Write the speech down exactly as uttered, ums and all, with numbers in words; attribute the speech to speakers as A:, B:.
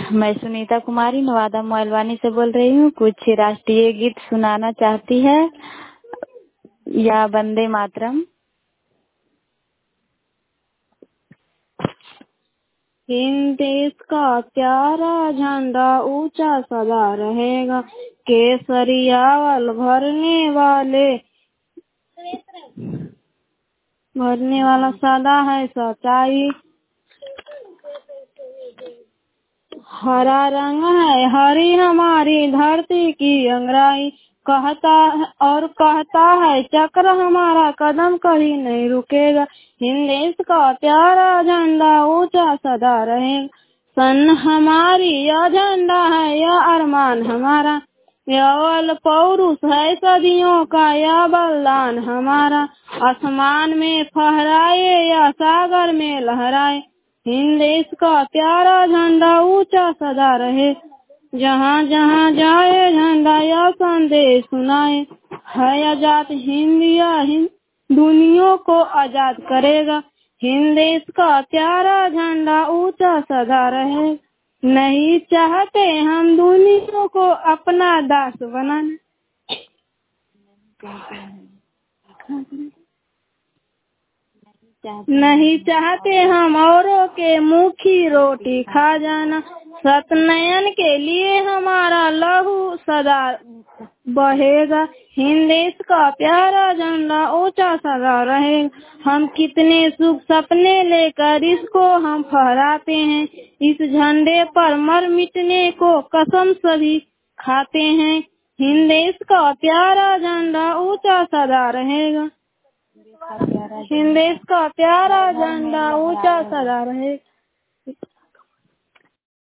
A: मैं सुनीता कुमारी नवादा मोइलवानी से बोल रही हूँ। कुछ राष्ट्रीय गीत सुनाना चाहती है या वंदे मातरम।
B: हिंद देश का प्यारा झंडा ऊंचा सदा रहेगा, केसरियावल भरने वाले भरने वाला सदा है सच्चाई। हरा रंग है हरी हमारी धरती की अंगराई, कहता और कहता है चक्र हमारा कदम कभी नहीं रुकेगा। हिंद देश का प्यारा झंडा ऊंचा सदा रहेगा, सन हमारी यह झंडा है यह अरमान हमारा, यह बल पौरुष है सदियों का यह बलिदान हमारा। आसमान में फहराए या सागर में लहराए, हिंद देश का प्यारा झंडा ऊंचा सदा रहे, जहाँ जहाँ जाए झंडा यह संदेश सुनाए, है आजाद हिंद या हिंद दुनिया को आजाद करेगा। हिंद देश का प्यारा झंडा ऊंचा सदा रहे, नहीं चाहते हम दुनिया को अपना दास बनाना, नहीं चाहते हम औरों के मुँह की रोटी खा जाना। सत्यनयन के लिए हमारा लहू सदा बहेगा, हिंद देश का प्यारा झंडा ऊंचा सदा रहेगा। हम कितने सुख सपने लेकर इसको हम फहराते हैं, इस झंडे पर मर मिटने को कसम सभी खाते हैं। हिंद देश का प्यारा झंडा ऊंचा सदा रहेगा, हिंद देश का प्यारा झंडा ऊंचा सदा रहेगा।